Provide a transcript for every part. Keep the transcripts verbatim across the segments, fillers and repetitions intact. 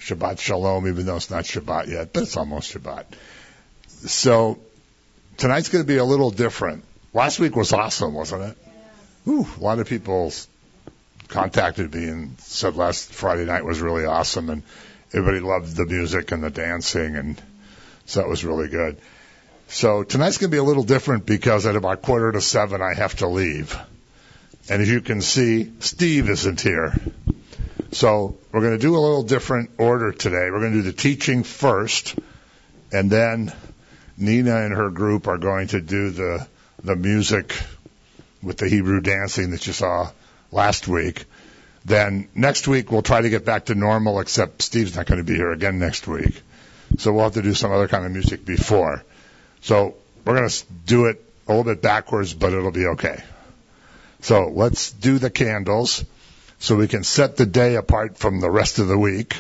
Shabbat Shalom, even though it's not Shabbat yet, but it's almost Shabbat. So tonight's going to be a little different. Last week was awesome, wasn't it? Yeah. Ooh, a lot of people contacted me and said last Friday night was really awesome, and everybody loved the music and the dancing, and so it was really good. So tonight's going to be a little different because at about quarter to seven I have to leave. And as you can see, Steve isn't here. So we're going to do a little different order today. We're going to do the teaching first, and then Nina and her group are going to do the the music with the Hebrew dancing that you saw last week. Then next week we'll try to get back to normal, except Steve's not going to be here again next week. So we'll have to do some other kind of music before. So we're going to do it a little bit backwards, but it'll be okay. So let's do the candles so we can set the day apart from the rest of the week.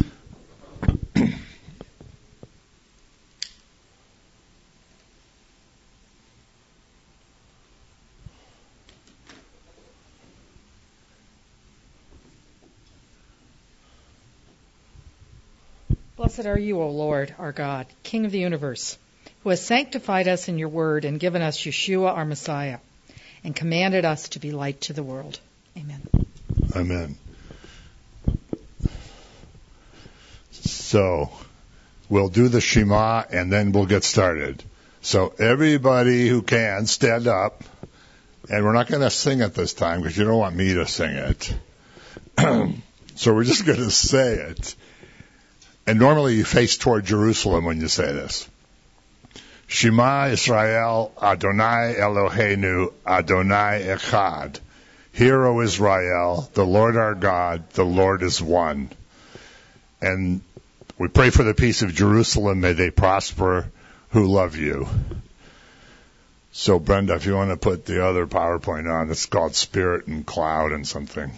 Blessed are you, O Lord, our God, King of the universe, who has sanctified us in your word and given us Yeshua, our Messiah, and commanded us to be light to the world. Amen. Amen. So we'll do the Shema and then we'll get started. So everybody who can, stand up. And we're not going to sing it this time because you don't want me to sing it. So we're just going to say it. And normally you face toward Jerusalem when you say this. Shema Israel, Adonai Eloheinu, Adonai Echad. Hear, O Israel, the Lord our God, the Lord is one. And we pray for the peace of Jerusalem. May they prosper who love you. So, Brenda, if you want to put the other PowerPoint on, it's called Spirit and Cloud and something.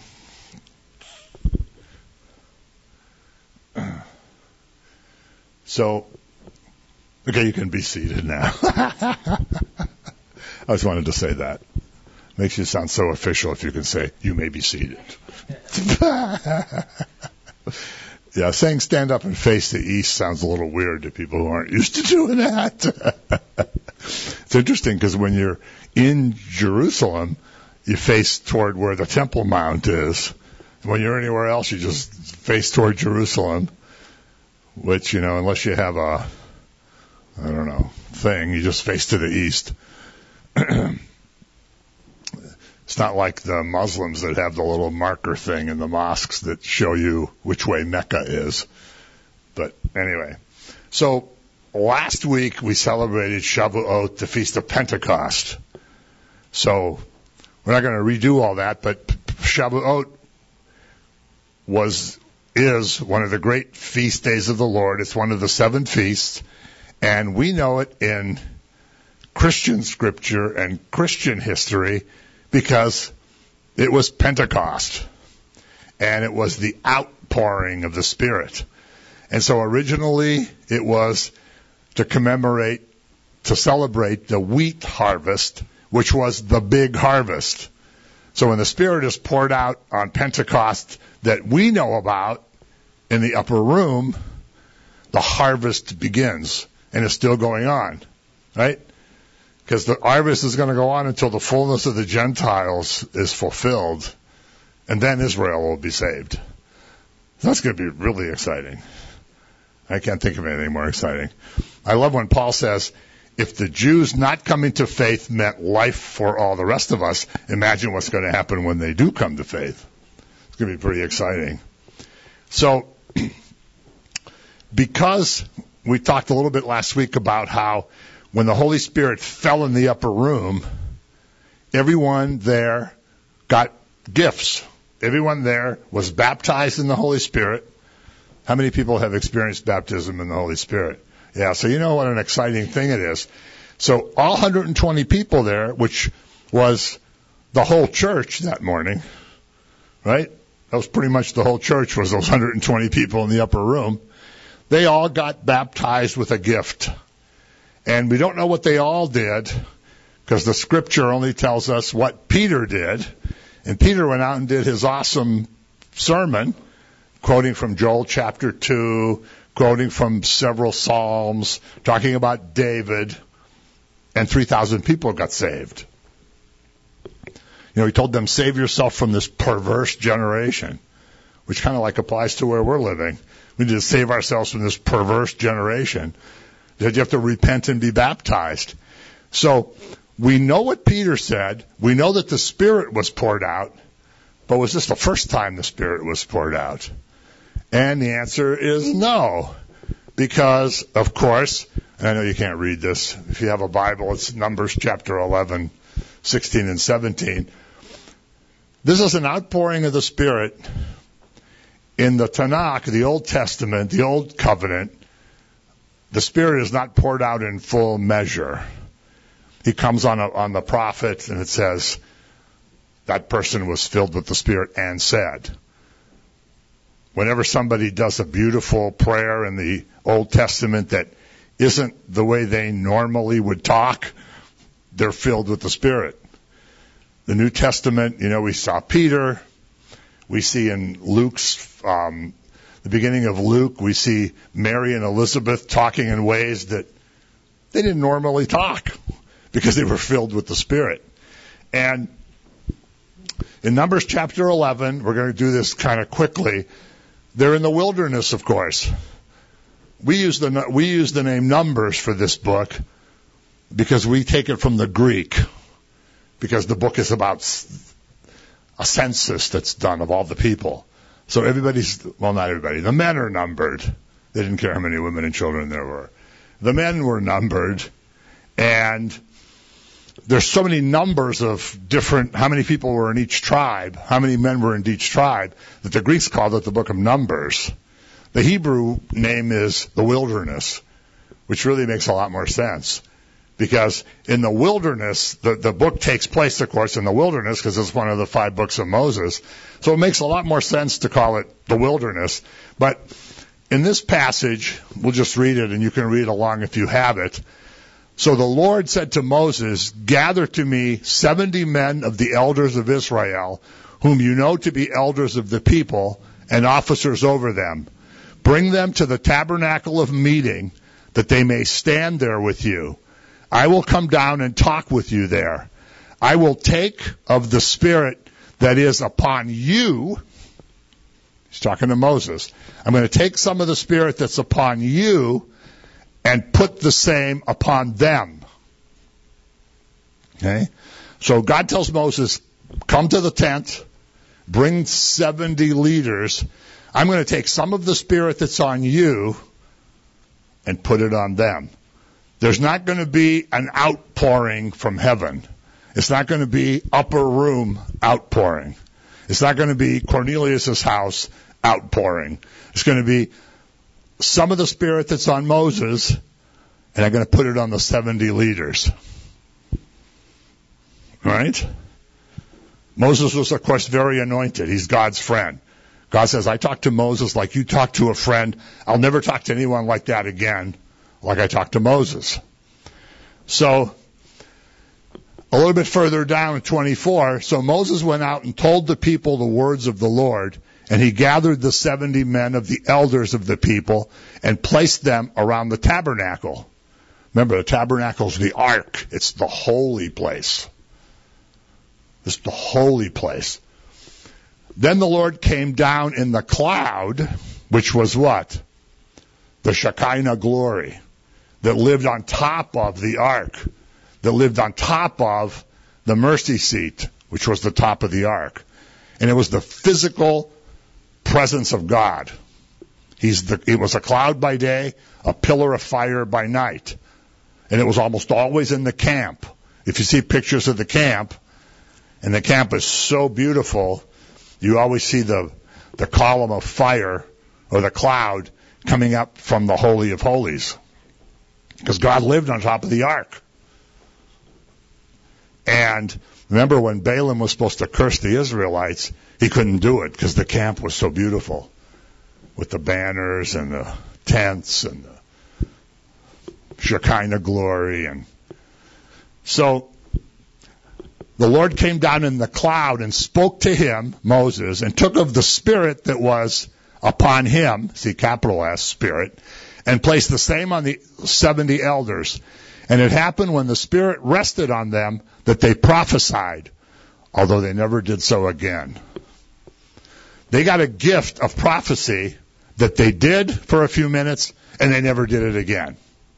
So, okay, you can be seated now. I just wanted to say that. Makes you sound so official if you can say, you may be seated. Yeah, saying stand up and face the east sounds a little weird to people who aren't used to doing that. It's interesting because when you're in Jerusalem, you face toward where the Temple Mount is. When you're anywhere else, you just face toward Jerusalem, which, you know, unless you have a, I don't know, thing, you just face to the east. It's not like the Muslims that have the little marker thing in the mosques that show you which way Mecca is. But anyway, so last week we celebrated Shavuot, the Feast of Pentecost. So we're not going to redo all that, but Shavuot was, is one of the great feast days of the Lord. It's one of the seven feasts, and we know it in Christian scripture and Christian history because it was Pentecost, and it was the outpouring of the Spirit. And so originally it was to commemorate, to celebrate the wheat harvest, which was the big harvest. So when the Spirit is poured out on Pentecost that we know about in the upper room, the harvest begins, and it's still going on, right? Because the harvest is going to go on until the fullness of the Gentiles is fulfilled, and then Israel will be saved. That's going to be really exciting. I can't think of anything more exciting. I love when Paul says, if the Jews not coming to faith meant life for all the rest of us, imagine what's going to happen when they do come to faith. It's going to be pretty exciting. So, because we talked a little bit last week about how when the Holy Spirit fell in the upper room, everyone there got gifts. Everyone there was baptized in the Holy Spirit. How many people have experienced baptism in the Holy Spirit? Yeah, so you know what an exciting thing it is. So all one hundred twenty people there, which was the whole church that morning, right? That was pretty much the whole church, was those one hundred twenty people in the upper room. They all got baptized with a gift. And we don't know what they all did, because the scripture only tells us what Peter did. And Peter went out and did his awesome sermon, quoting from Joel chapter two, quoting from several Psalms, talking about David, and three thousand people got saved. You know, he told them, save yourself from this perverse generation, which kind of like applies to where we're living. We need to save ourselves from this perverse generation. That you have to repent and be baptized. So we know what Peter said. We know that the Spirit was poured out. But was this the first time the Spirit was poured out? And the answer is no. Because, of course, and I know you can't read this. If you have a Bible, it's Numbers chapter eleven, sixteen, and seventeen. This is an outpouring of the Spirit in the Tanakh, the Old Testament, the Old Covenant. The Spirit is not poured out in full measure. He comes on a, on the prophet, and it says that person was filled with the Spirit and said. Whenever somebody does a beautiful prayer in the Old Testament that isn't the way they normally would talk, they're filled with the Spirit. The New Testament, you know, we saw Peter. We see in Luke's, um, the beginning of Luke, we see Mary and Elizabeth talking in ways that they didn't normally talk because they were filled with the Spirit. And in Numbers chapter eleven, we're going to do this kind of quickly. They're in the wilderness, of course. We use the we use the name Numbers for this book because we take it from the Greek, because the book is about a census that's done of all the people. So everybody's, well, not everybody, the men are numbered. They didn't care how many women and children there were. The men were numbered, and there's so many numbers of different, how many people were in each tribe, how many men were in each tribe, that the Greeks called it the book of Numbers. The Hebrew name is the wilderness, which really makes a lot more sense. Because in the wilderness, the, the book takes place, of course, in the wilderness, because it's one of the five books of Moses. So it makes a lot more sense to call it the wilderness. But in this passage, we'll just read it, and you can read along if you have it. So the Lord said to Moses, gather to me seventy men of the elders of Israel, whom you know to be elders of the people and officers over them. Bring them to the tabernacle of meeting, that they may stand there with you. I will come down and talk with you there. I will take of the Spirit that is upon you. He's talking to Moses. I'm going to take some of the Spirit that's upon you and put the same upon them. Okay? So God tells Moses, come to the tent, bring seventy leaders. I'm going to take some of the Spirit that's on you and put it on them. There's not going to be an outpouring from heaven. It's not going to be upper room outpouring. It's not going to be Cornelius' house outpouring. It's going to be some of the Spirit that's on Moses, and I'm going to put it on the seventy leaders. Right? Moses was, of course, very anointed. He's God's friend. God says, I talk to Moses like you talk to a friend. I'll never talk to anyone like that again, like I talked to Moses. So, a little bit further down in twenty-four, so Moses went out and told the people the words of the Lord, and he gathered the seventy men of the elders of the people and placed them around the tabernacle. Remember, the tabernacle's the ark. It's the holy place. It's the holy place. Then the Lord came down in the cloud, which was what? The Shekinah glory that lived on top of the ark, that lived on top of the mercy seat, which was the top of the ark. And it was the physical presence of God. He's the, it was a cloud by day, a pillar of fire by night. And it was almost always in the camp. If you see pictures of the camp, and the camp is so beautiful, you always see the, the column of fire or the cloud coming up from the Holy of Holies. Because God lived on top of the ark. And remember when Balaam was supposed to curse the Israelites, he couldn't do it because the camp was so beautiful with the banners and the tents and the Shekinah glory. And so the Lord came down in the cloud and spoke to him, Moses, and took of the Spirit that was upon him, see capital S, Spirit, and placed the same on the seventy elders. And it happened when the Spirit rested on them that they prophesied, although they never did so again. They got a gift of prophecy that they did for a few minutes, and they never did it again.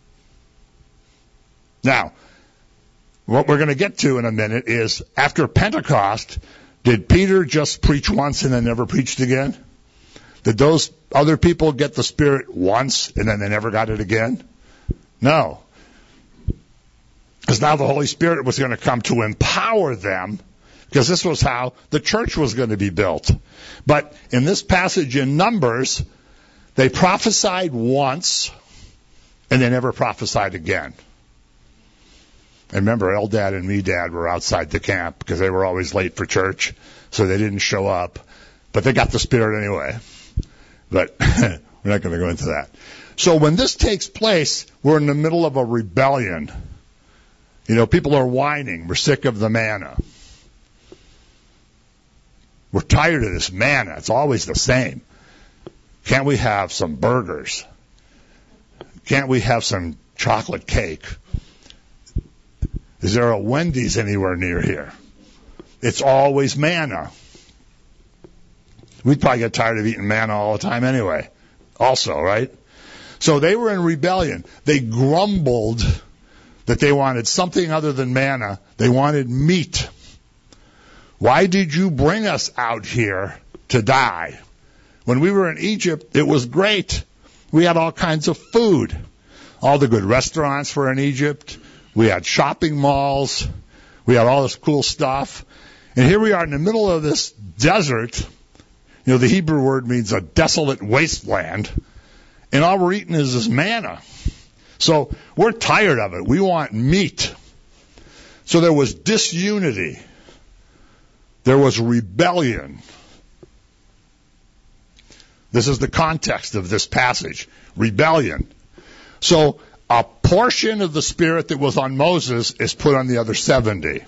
Now, what we're going to get to in a minute is, after Pentecost, did Peter just preach once and then never preached again? Did those other people get the Spirit once and then they never got it again? No. Because now the Holy Spirit was going to come to empower them, because this was how the church was going to be built. But in this passage in Numbers, they prophesied once and they never prophesied again. And remember, Eldad and Medad were outside the camp because they were always late for church, so they didn't show up. But they got the Spirit anyway. But we're not going to go into that. So when this takes place, we're in the middle of a rebellion. You know, people are whining. We're sick of the manna. We're tired of this manna. It's always the same. Can't we have some burgers? Can't we have some chocolate cake? Is there a Wendy's anywhere near here? It's always manna. We'd probably get tired of eating manna all the time anyway. Also, right? So they were in rebellion. They grumbled that they wanted something other than manna. They wanted meat. Why did you bring us out here to die? When we were in Egypt, it was great. We had all kinds of food. All the good restaurants were in Egypt. We had shopping malls. We had all this cool stuff. And here we are in the middle of this desert. You know, the Hebrew word means a desolate wasteland. And all we're eating is this manna. So we're tired of it. We want meat. So there was disunity. There was rebellion. This is the context of this passage. Rebellion. So a portion of the Spirit that was on Moses is put on the other seventy.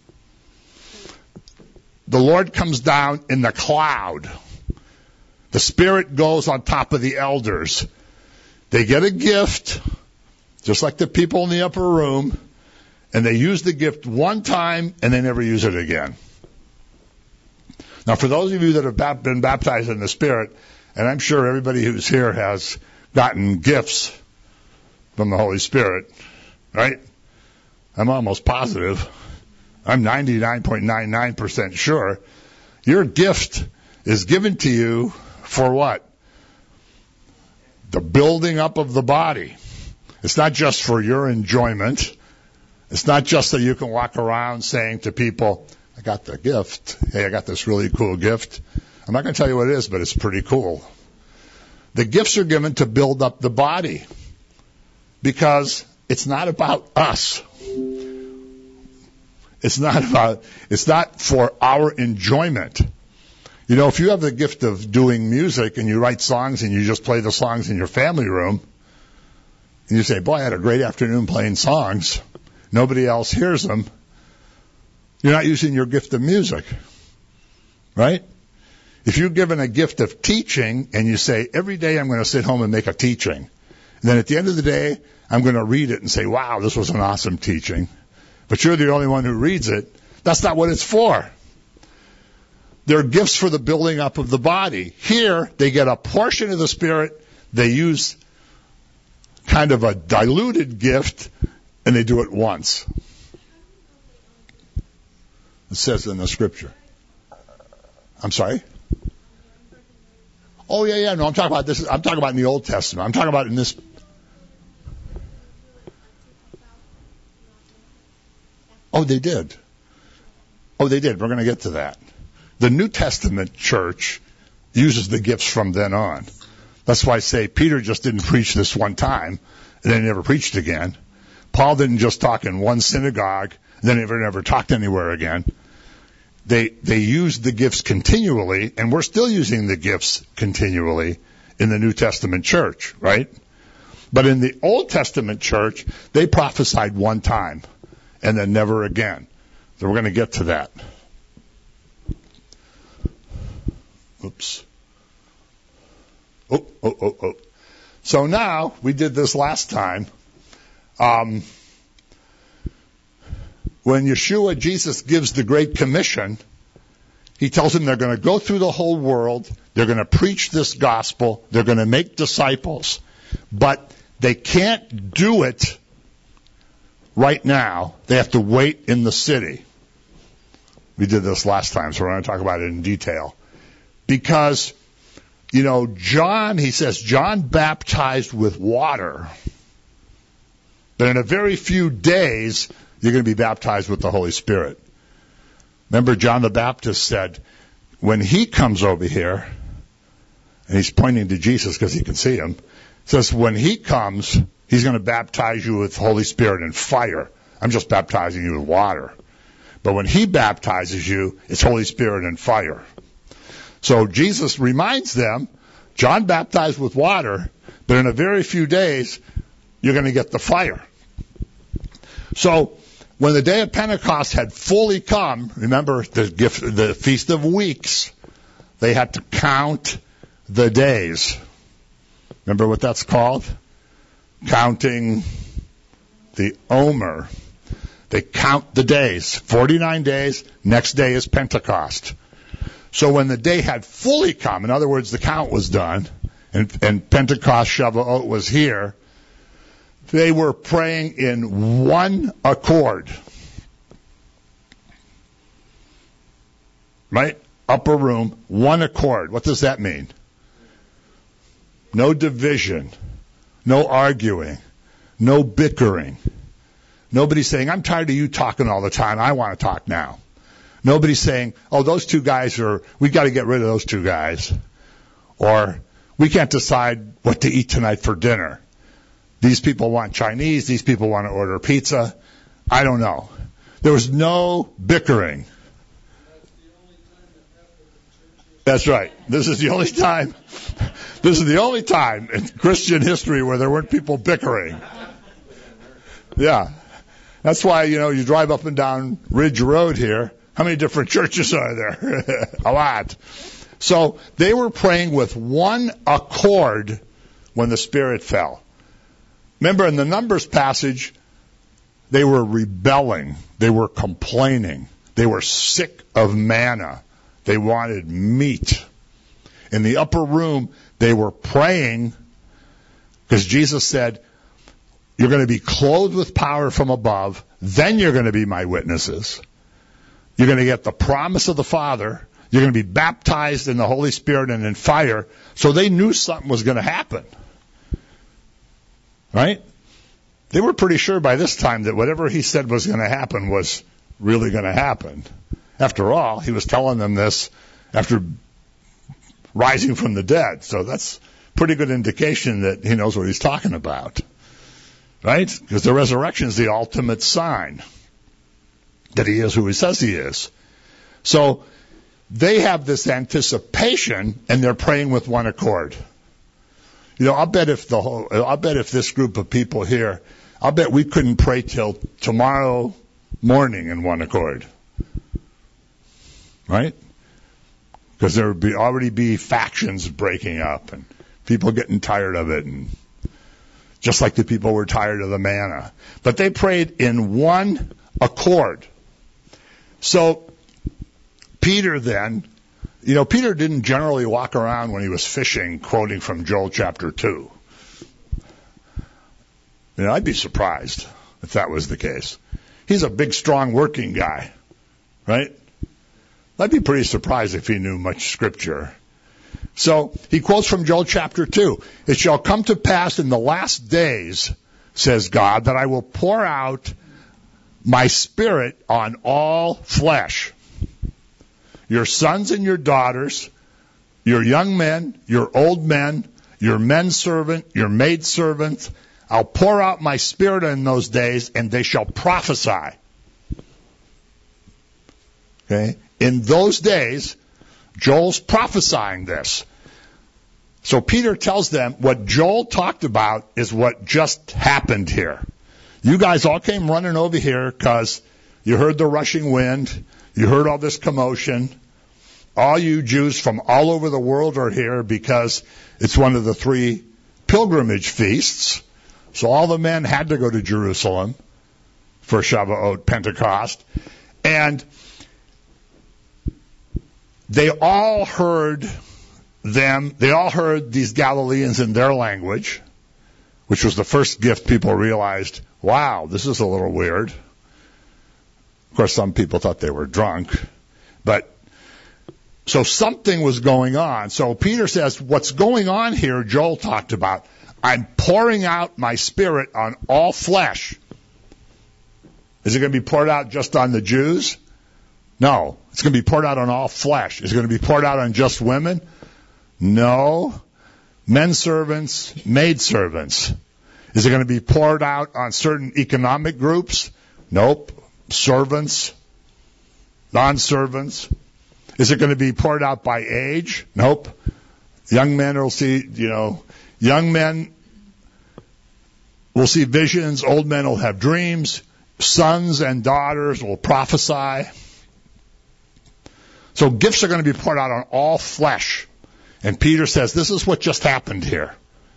The Lord comes down in the cloud. The Spirit goes on top of the elders. They get a gift, just like the people in the upper room, and they use the gift one time and they never use it again. Now, for those of you that have been baptized in the Spirit, and I'm sure everybody who's here has gotten gifts from the Holy Spirit, right? I'm almost positive. I'm ninety-nine point nine nine percent sure. Your gift is given to you for what? The building up of the body. It's not just for your enjoyment. It's not just that you can walk around saying to people, I got the gift. Hey, I got this really cool gift. I'm not going to tell you what it is, but it's pretty cool. The gifts are given to build up the body because it's not about us. It's not about, it's not for our enjoyment. You know, if you have the gift of doing music and you write songs and you just play the songs in your family room, and you say, boy, I had a great afternoon playing songs, nobody else hears them, you're not using your gift of music, right? If you're given a gift of teaching and you say, every day I'm going to sit home and make a teaching, and then at the end of the day, I'm going to read it and say, wow, this was an awesome teaching, but you're the only one who reads it, that's not what it's for. They're gifts for the building up of the body. Here, they get a portion of the Spirit, they use kind of a diluted gift, and they do it once. It says in the Scripture. I'm sorry? Oh, yeah, yeah, no, I'm talking about this, I'm talking about in the Old Testament. I'm talking about in this. Oh, they did. Oh, they did. We're going to get to that. The New Testament church uses the gifts from then on. That's why I say Peter just didn't preach this one time, and then he never preached again. Paul didn't just talk in one synagogue, and then he never, never talked anywhere again. They, they used the gifts continually, and we're still using the gifts continually in the New Testament church, right? But in the Old Testament church, they prophesied one time, and then never again. So we're going to get to that. Oops. Oh, oh, oh, oh. So now, we did this last time. Um, when Yeshua, Jesus, gives the Great Commission, he tells them they're going to go through the whole world, they're going to preach this gospel, they're going to make disciples, but they can't do it right now. They have to wait in the city. We did this last time, so we're going to talk about it in detail. Because, you know, John, he says, John baptized with water. But in a very few days, you're going to be baptized with the Holy Spirit. Remember, John the Baptist said, when he comes over here, and he's pointing to Jesus because he can see him, says when he comes, he's going to baptize you with Holy Spirit and fire. I'm just baptizing you with water. But when he baptizes you, it's Holy Spirit and fire. So Jesus reminds them, John baptized with water, but in a very few days, you're going to get the fire. So when the day of Pentecost had fully come, remember the gift, the Feast of Weeks, they had to count the days. Remember what that's called? Counting the Omer. They count the days. forty-nine days, next day is Pentecost. So when the day had fully come, in other words, the count was done, and, and Pentecost, Shavuot was here, they were praying in one accord. Right? Upper room, one accord. What does that mean? No division, no arguing, no bickering. Nobody's saying, I'm tired of you talking all the time. I want to talk now. Nobody's saying, oh, those two guys are, we got to get rid of those two guys. Or, we can't decide what to eat tonight for dinner. These people want Chinese. These people want to order pizza. I don't know. There was no bickering. That's right. This is the only time, this is the only time in Christian history where there weren't people bickering. Yeah. That's why, you know, you drive up and down Ridge Road here. How many different churches are there? A lot. So they were praying with one accord when the Spirit fell. Remember in the Numbers passage, they were rebelling. They were complaining. They were sick of manna. They wanted meat. In the upper room, they were praying because Jesus said, you're going to be clothed with power from above. Then you're going to be my witnesses. You're going to get the promise of the Father. You're going to be baptized in the Holy Spirit and in fire. So they knew something was going to happen. Right? They were pretty sure by this time that whatever he said was going to happen was really going to happen. After all, he was telling them this after rising from the dead. So that's pretty good indication that he knows what he's talking about. Right? Because the resurrection is the ultimate sign that he is who he says he is. So they have this anticipation and they're praying with one accord. You know, I'll bet if the whole, I'll bet if this group of people here, I'll bet we couldn't pray till tomorrow morning in one accord. Right? Because there would be already be factions breaking up and people getting tired of it, and just like the people were tired of the manna. But they prayed in one accord. So Peter then, you know, Peter didn't generally walk around when he was fishing quoting from Joel chapter two. You know, I'd be surprised if that was the case. He's a big, strong, working guy, right? I'd be pretty surprised if he knew much scripture. So he quotes from Joel chapter two. It shall come to pass in the last days, says God, that I will pour out my spirit on all flesh. Your sons and your daughters, your young men, your old men, your menservant, your maidservant, I'll pour out my spirit in those days, and they shall prophesy. Okay? In those days, Joel's prophesying this. So Peter tells them what Joel talked about is what just happened here. You guys all came running over here because you heard the rushing wind, you heard all this commotion, all you Jews from all over the world are here because it's one of the three pilgrimage feasts. So all the men had to go to Jerusalem for Shavuot, Pentecost. And they all heard them, they all heard these Galileans in their language, which was the first gift people realized, wow, this is a little weird. Of course, some people thought they were drunk. But, so something was going on. So Peter says, what's going on here, Joel talked about, I'm pouring out my Spirit on all flesh. Is it going to be poured out just on the Jews? No. It's going to be poured out on all flesh. Is it going to be poured out on just women? No. Men servants, maid servants. Is it going to be poured out on certain economic groups? Nope. Servants, non-servants. Is it going to be poured out by age? Nope. Young men will see, you know, young men will see visions. Old men will have dreams. Sons and daughters will prophesy. So gifts are going to be poured out on all flesh. And Peter says, this is what just happened here.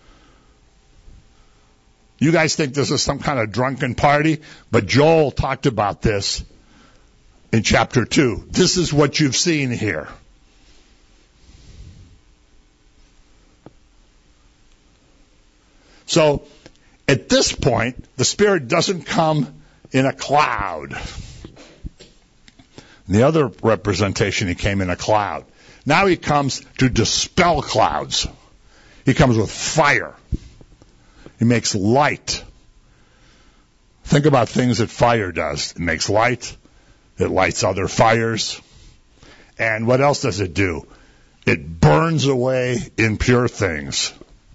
You guys think this is some kind of drunken party, but Joel talked about this in chapter two. This is what you've seen here. So, at this point, the Spirit doesn't come in a cloud. In the other representation, he came in a cloud. Now he comes to dispel clouds. He comes with fire. He makes light. Think about things that fire does. It makes light. It lights other fires. And what else does it do? It burns away impure things.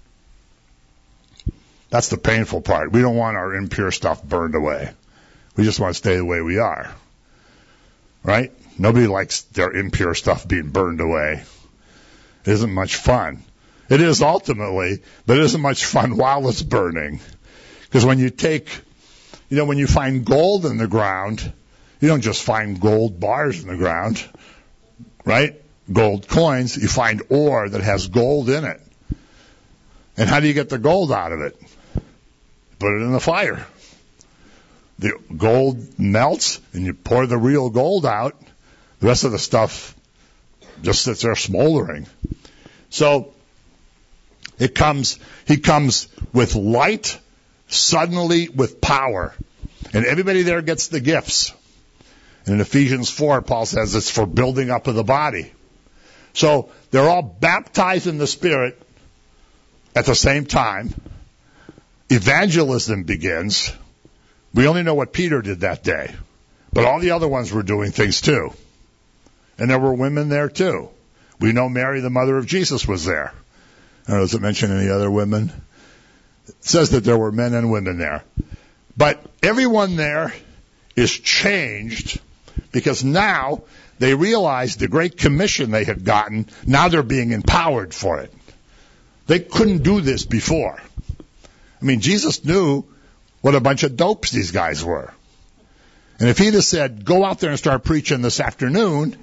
That's the painful part. We don't want our impure stuff burned away. We just want to stay the way we are. Right? Nobody likes their impure stuff being burned away. It isn't much fun. It is ultimately, but it isn't much fun while it's burning. Because when you take, you know, when you find gold in the ground, you don't just find gold bars in the ground, right? Gold coins. You find ore that has gold in it. And how do you get the gold out of it? Put it in the fire. The gold melts, and you pour the real gold out. The rest of the stuff just sits there smoldering. So, it comes, he comes with light, suddenly with power. And everybody there gets the gifts. And in Ephesians four, Paul says it's for building up of the body. So, they're all baptized in the Spirit at the same time. Evangelism begins. We only know what Peter did that day. But all the other ones were doing things too. And there were women there too. We know Mary, the mother of Jesus, was there. I don't know, does it mention any other women? It says that there were men and women there. But everyone there is changed because now they realize the great commission they had gotten, now they're being empowered for it. They couldn't do this before. I mean, Jesus knew what a bunch of dopes these guys were. And if he'd have said, go out there and start preaching this afternoon,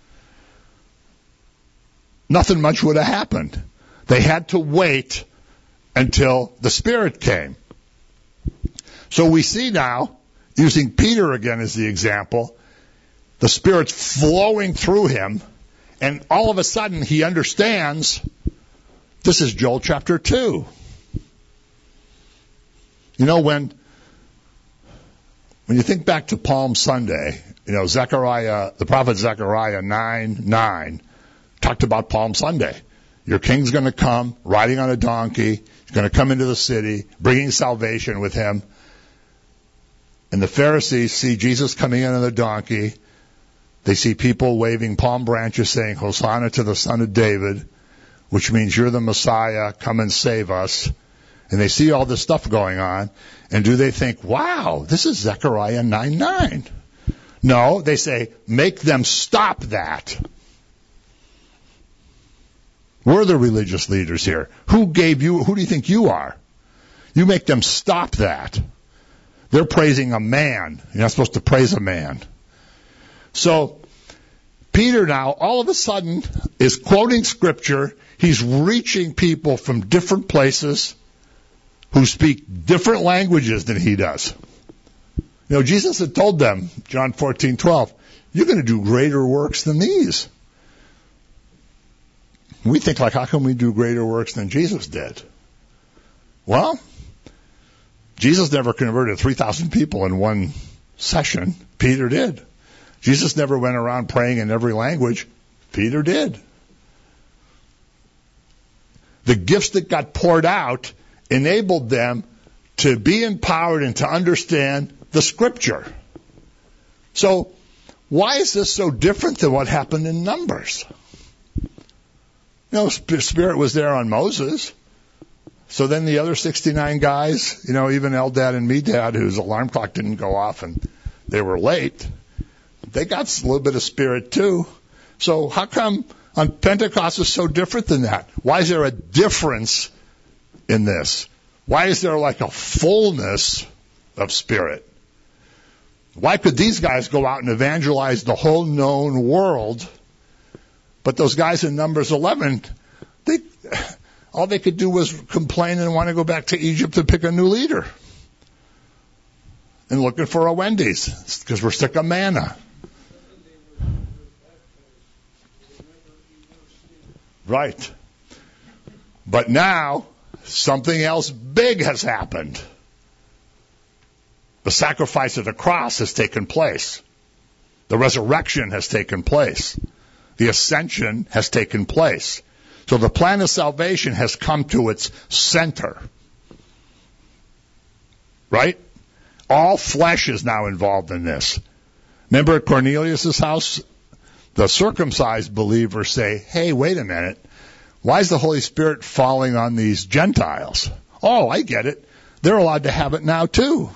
nothing much would have happened. They had to wait until the Spirit came. So we see now, using Peter again as the example, the Spirit's flowing through him, and all of a sudden he understands this is Joel chapter two. You know, when when you think back to Palm Sunday, you know, Zechariah, the prophet Zechariah nine nine talked about Palm Sunday. Your king's going to come riding on a donkey. He's going to come into the city, bringing salvation with him. And the Pharisees see Jesus coming in on the donkey. They see people waving palm branches saying, Hosanna to the Son of David, which means you're the Messiah, come and save us. And they see all this stuff going on. And do they think, wow, this is Zechariah nine nine? No, they say, make them stop that. We're the religious leaders here. Who gave you, who do you think you are? You make them stop that. They're praising a man. You're not supposed to praise a man. So, Peter now, all of a sudden, is quoting Scripture. He's reaching people from different places who speak different languages than he does. You know, Jesus had told them, John fourteen twelve, you're going to do greater works than these. We think, like, how can we do greater works than Jesus did? Well, Jesus never converted three thousand people in one session. Peter did. Jesus never went around praying in every language. Peter did. The gifts that got poured out enabled them to be empowered and to understand the Scripture. So, why is this so different than what happened in Numbers? You know, Spirit was there on Moses. So then the other sixty-nine guys, you know, even Eldad and Medad, whose alarm clock didn't go off and they were late, they got a little bit of Spirit too. So how come on Pentecost is so different than that? Why is there a difference in this? Why is there like a fullness of Spirit? Why could these guys go out and evangelize the whole known world, but those guys in Numbers eleven, they, all they could do was complain and want to go back to Egypt to pick a new leader and looking for a Wendy's because we're sick of manna. Right. But now, something else big has happened. The sacrifice of the cross has taken place. The resurrection has taken place. The ascension has taken place. So the plan of salvation has come to its center. Right? All flesh is now involved in this. Remember at Cornelius' house? The circumcised believers say, hey, wait a minute. Why is the Holy Spirit falling on these Gentiles? Oh, I get it. They're allowed to have it now too.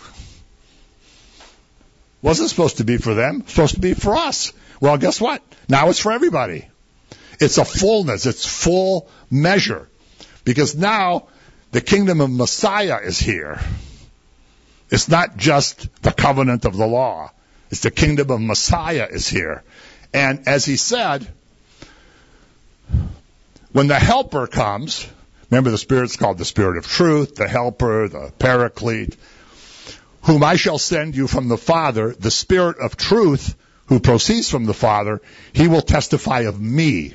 Wasn't supposed to be for them. Supposed to be for us. Well, guess what? Now it's for everybody. It's a fullness. It's full measure. Because now the kingdom of Messiah is here. It's not just the covenant of the law. It's the kingdom of Messiah is here. And as he said, when the helper comes, remember the Spirit's called the Spirit of truth, the helper, the paraclete, whom I shall send you from the Father, the Spirit of truth who proceeds from the Father, he will testify of me.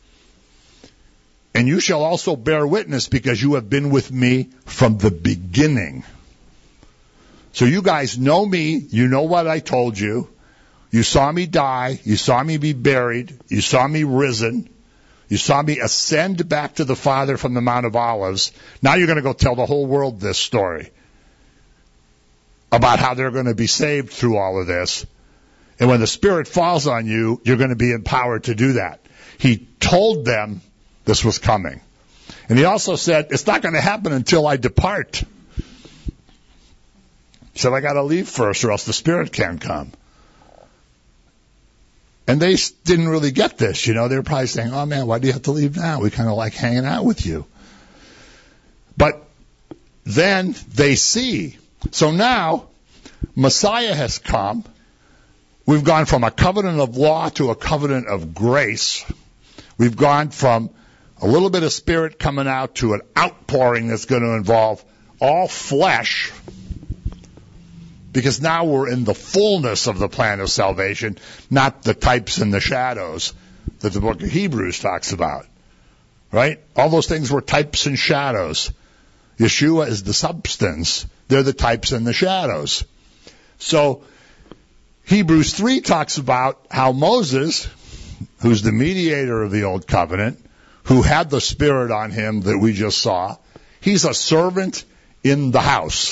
And you shall also bear witness because you have been with me from the beginning. So you guys know me, you know what I told you. You saw me die, you saw me be buried, you saw me risen, you saw me ascend back to the Father from the Mount of Olives. Now you're going to go tell the whole world this story about how they're going to be saved through all of this. And when the Spirit falls on you, you're going to be empowered to do that. He told them this was coming. And he also said, it's not going to happen until I depart. He said, I got to leave first or else the Spirit can't come. And they didn't really get this, you know. They were probably saying, oh, man, why do you have to leave now? We kind of like hanging out with you. But then they see. So now, Messiah has come. We've gone from a covenant of law to a covenant of grace. We've gone from a little bit of Spirit coming out to an outpouring that's going to involve all flesh. Because now we're in the fullness of the plan of salvation, not the types and the shadows that the book of Hebrews talks about. Right? All those things were types and shadows. Yeshua is the substance. They're the types and the shadows. So Hebrews three talks about how Moses, who's the mediator of the old covenant, who had the Spirit on him that we just saw, he's a servant in the house.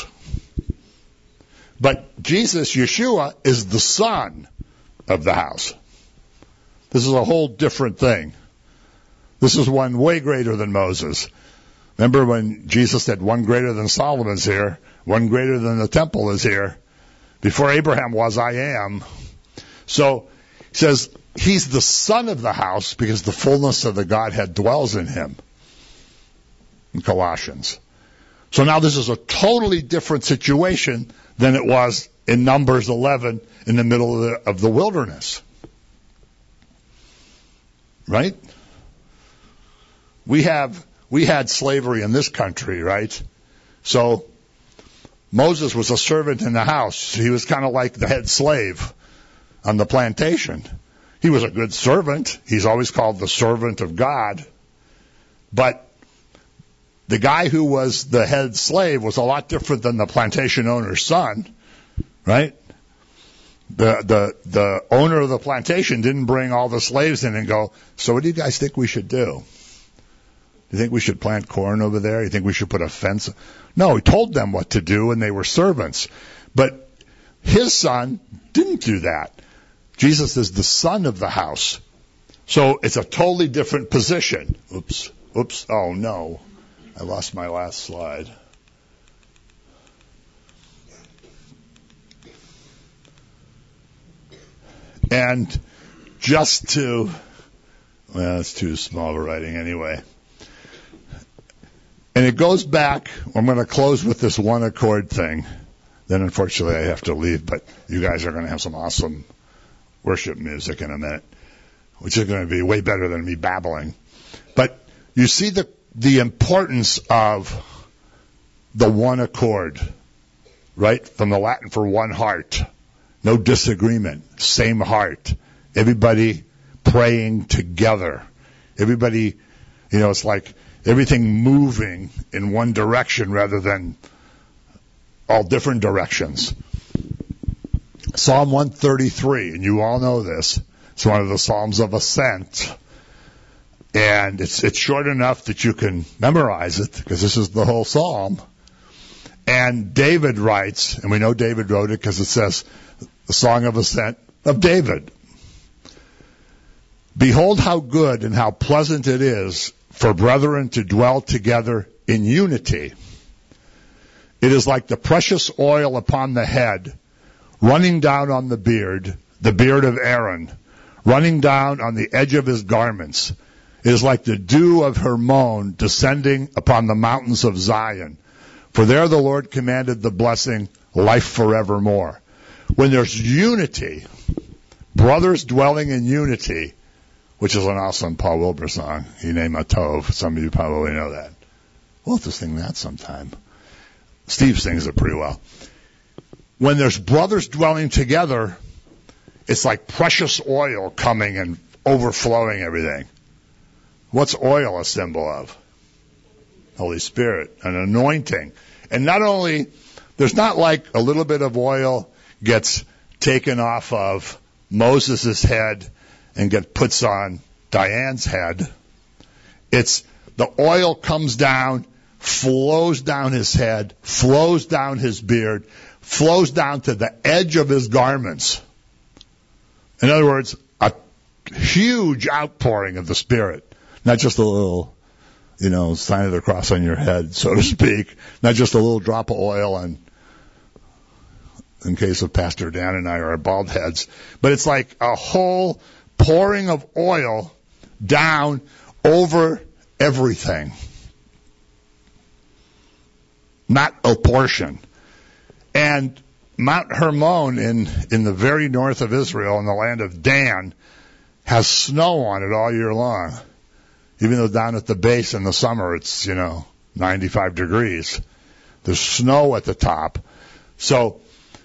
But Jesus, Yeshua, is the son of the house. This is a whole different thing. This is one way greater than Moses. Remember when Jesus said, one greater than Solomon's here, one greater than the temple is here. Before Abraham was, I am. So he says he's the son of the house because the fullness of the Godhead dwells in him. In Colossians. So now this is a totally different situation than it was in Numbers eleven in the middle of the, of the wilderness. right? We have, we had slavery in this country, right? So Moses was a servant in the house. He was kind of like the head slave on the plantation. He was a good servant. He's always called the servant of God. But the guy who was the head slave was a lot different than the plantation owner's son, right? The, the, the owner of the plantation didn't bring all the slaves in and go, so what do you guys think we should do? Do you think we should plant corn over there? You think we should put a fence? No, he told them what to do, and they were servants. But his son didn't do that. Jesus is the son of the house. So it's a totally different position. Oops, oops, oh no. I lost my last slide. And just to, well, it's too small of writing anyway. And it goes back, I'm going to close with this one accord thing. Then unfortunately I have to leave, but you guys are going to have some awesome worship music in a minute, which is going to be way better than me babbling. But you see the the importance of the one accord, right? From the Latin for one heart. No disagreement. Same heart. Everybody praying together. Everybody, you know, it's like everything moving in one direction rather than all different directions. Psalm one thirty-three, and you all know this. It's one of the Psalms of Ascent. And it's it's short enough that you can memorize it, because this is the whole psalm. And David writes, and we know David wrote it because it says, the Song of Ascent of David. Behold how good and how pleasant it is for brethren to dwell together in unity. It is like the precious oil upon the head, running down on the beard, the beard of Aaron, running down on the edge of his garments. It is like the dew of Hermon descending upon the mountains of Zion. For there the Lord commanded the blessing, life forevermore. When there's unity, brothers dwelling in unity, which is an awesome Paul Wilbur song, Hine Ma Tov. Some of you probably know that. We'll have to sing that sometime. Steve sings it pretty well. When there's brothers dwelling together, it's like precious oil coming and overflowing everything. What's oil a symbol of? Holy Spirit, an anointing. And not only, there's not like a little bit of oil gets taken off of Moses' head and get puts on Diane's head. It's the oil comes down, flows down his head, flows down his beard, flows down to the edge of his garments. In other words, a huge outpouring of the Spirit. Not just a little, you know, sign of the cross on your head, so to speak. Not just a little drop of oil on, in case of Pastor Dan and I, our bald heads. But it's like a whole pouring of oil down over everything. Not a portion. And Mount Hermon in, in the very north of Israel, in the land of Dan, has snow on it all year long. Even though down at the base in the summer it's, you know, ninety-five degrees. There's snow at the top. So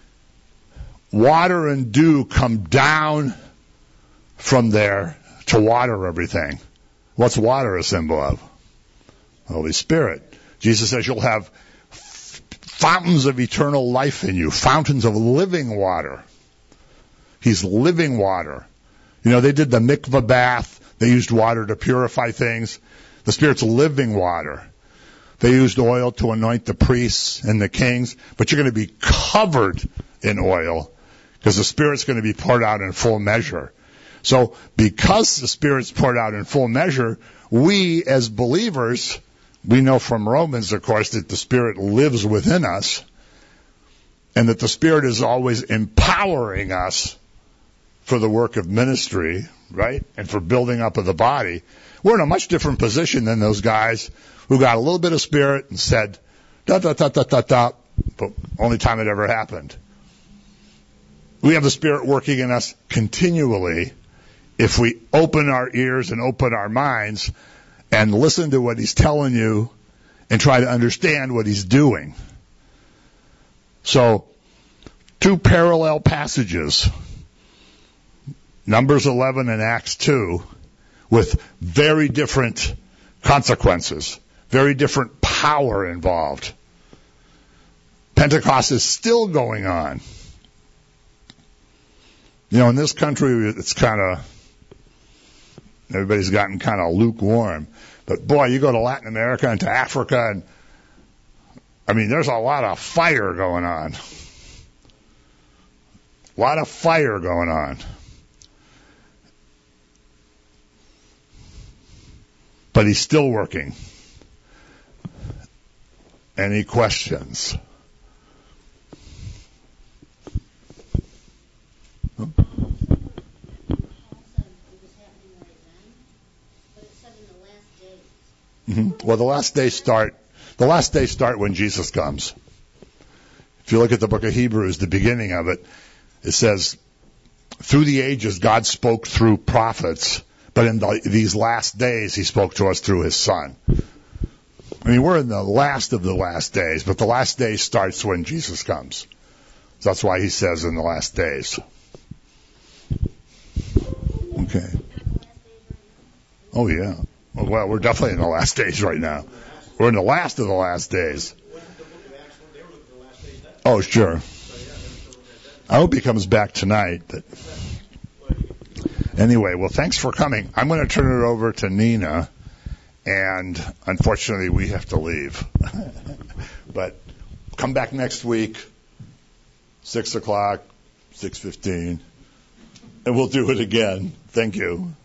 water and dew come down from there to water everything. What's water a symbol of? Holy Spirit. Jesus says you'll have fountains of eternal life in you, fountains of living water. He's living water. You know, they did the mikvah bath. They used water to purify things. The Spirit's living water. They used oil to anoint the priests and the kings, but you're going to be covered in oil because the Spirit's going to be poured out in full measure. So because the Spirit's poured out in full measure, we as believers, we know from Romans, of course, that the Spirit lives within us and that the Spirit is always empowering us for the work of ministry, right? And for building up of the body. We're in a much different position than those guys who got a little bit of Spirit and said, da, da, da, da, da, da, but only time it ever happened. We have the Spirit working in us continually, if we open our ears and open our minds and listen to what he's telling you and try to understand what he's doing. So, two parallel passages, Numbers eleven and Acts two, with very different consequences, very different power involved. Pentecost is still going on. You know, in this country, it's kind of, everybody's gotten kind of lukewarm. But boy, you go to Latin America and to Africa, and I mean, there's a lot of fire going on. A lot of fire going on. But he's still working. Any questions? Huh? Mm-hmm. Well, the last days start. The last days start when Jesus comes. If you look at the book of Hebrews, the beginning of it, it says, "Through the ages, God spoke through prophets, but in the, these last days, He spoke to us through His Son." I mean, we're in the last of the last days, but the last day starts when Jesus comes. So that's why He says in the last days. Okay. Oh yeah. Well, we're definitely in the last days right now. We're in the last of the last days. Oh, sure. I hope he comes back tonight. But anyway, well, thanks for coming. I'm going to turn it over to Nina, and unfortunately, we have to leave. But come back next week, six o'clock, six fifteen, and we'll do it again. Thank you.